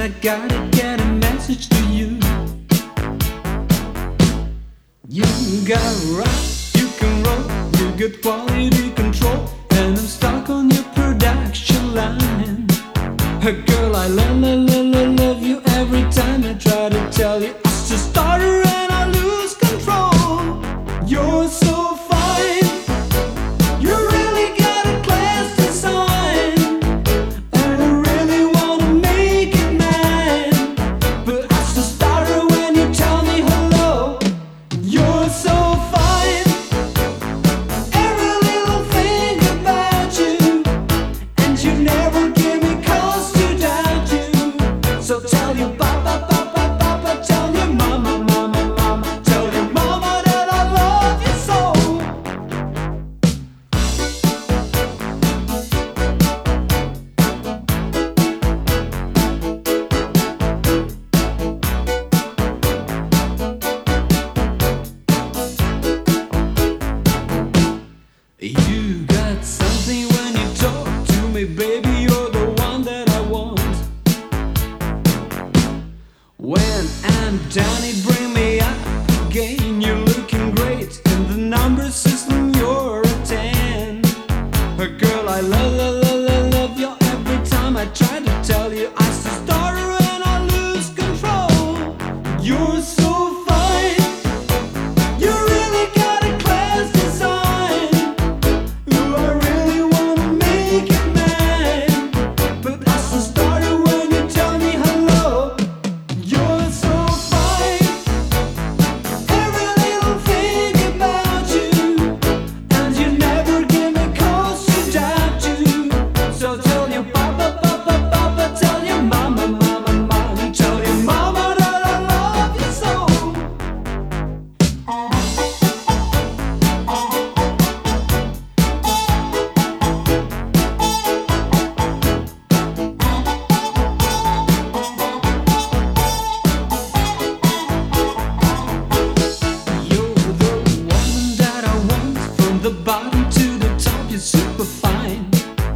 I gotta get a message to you. You got rock, you can roll, you got quality control, and I'm stuck on your production line. Girl, I love you every time I try to tell you. I just stutter and I lose control. You're so fine, you really got a class design, and I really wanna make it mine, but I just stutter when you tell me hello. You're so fine, every little thing about you, and you never give me cause to doubt you. So tell your papa, papa, papa, tell your mama, mama, mama, tell your mama that I love you so. You got something when you talk to me, baby, you're the one that I want. When I'm down, it bring me up again. You're looking great in the number system, you're a 10. Girl, I love you every time I try to tell you. I still stutter and I lose control. You're so fine, you really got a class design. Ooh, I really wanna make it mine, but I still stutter when you tell me hello. You're so fine, every little thing about you, and you never give me cause to doubt you. So tell your papa, papa, papa, tell your mama, mama, mama, tell your mama that I love you so. You're the woman that I want, from the bottom to the top, you're super fine,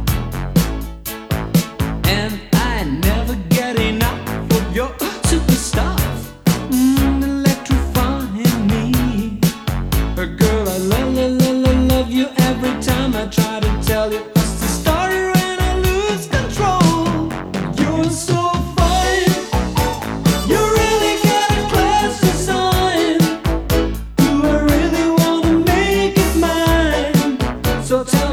and I never get enough of your super stuff, electrifying me. Girl, I love you every time I try to tell you. I still stutter and I lose control. You're so fine, you really got a class design. Ooh, I really wanna make it mine. So tell